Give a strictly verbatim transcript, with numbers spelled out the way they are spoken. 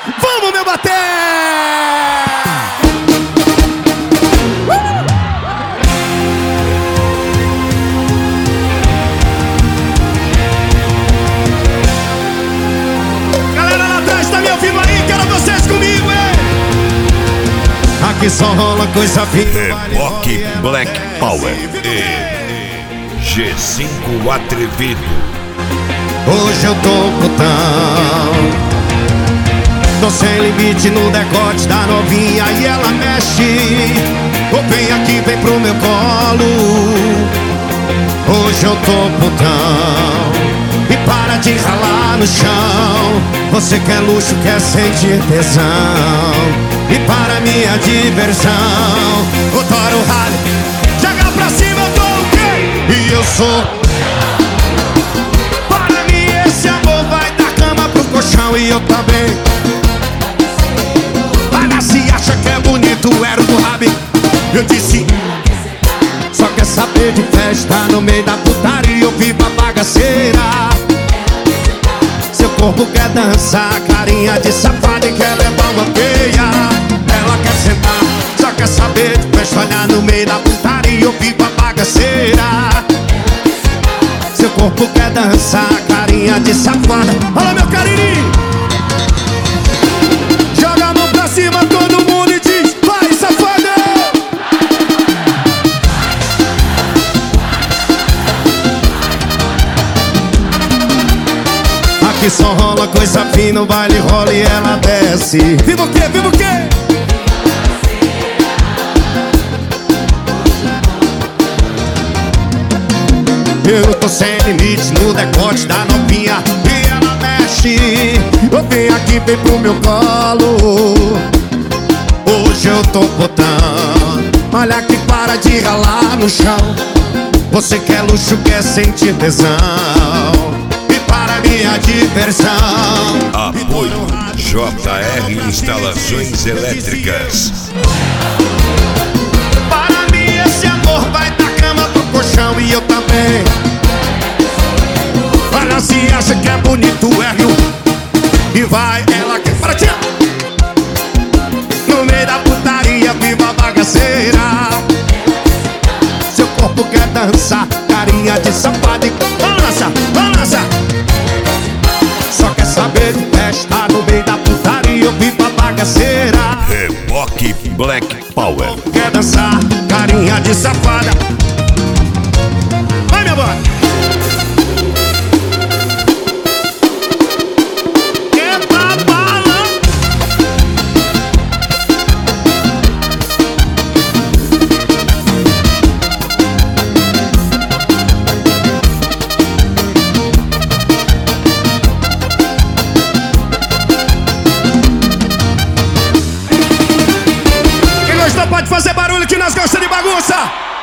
Vamos, meu bater! Galera lá atrás, tá me ouvindo aí? Quero vocês comigo, hein? Aqui só rola coisa fina. Rock Black Power e G cinco Atrevido. Hoje eu tô putão, tô sem limite no decote da novinha e ela mexe. Ou vem aqui, vem pro meu colo. Hoje eu tô putão, e para de ralar no chão. Você quer luxo, quer sentir tesão, e para minha diversão, o Toro Rally, joga pra cima, eu tô o quê? E eu sou. Para mim esse amor vai da cama pro colchão e eu também. Olha, se acha que é bonito, era do Rabi. Eu disse, só quer saber de festa no meio da putaria, eu vivo a bagaceira. Seu corpo quer dançar, carinha de safada e quer levar uma peia. Ela quer sentar, só quer saber de festa, olhar no meio da putaria, eu vivo a bagaceira. Seu corpo quer dançar, carinha de safada. Olha meu carinho, joga a mão pra cima todo mundo e diz, vai safada. Aqui só rola coisa fina, o baile rola e ela desce. Viva o quê? Viva o quê? Eu tô sem limite no decote da novinha e ela mexe. Eu venho aqui, vem pro meu colo. Hoje eu tô botando, olha que para de ralar no chão. Você quer luxo, quer sentir tesão, e para minha diversão. Apoio J R Instalações Elétricas. Para mim esse amor vai da cama pro colchão e eu também. Olha, se acha que é bonito, é rio, e vai, ela quer para ti. No meio da putaria, viva a bagaceira. Seu corpo quer dançar, carinha de safado e balança, balança. Só quer saber de festa no meio da putaria, eu vivo a bagaceira. Rock Black Power. Quer dançar, carinha de safada. Vai, minha boy. É pra bala. Quem gostou pode fazer barulho que nós gostamos de bagunça.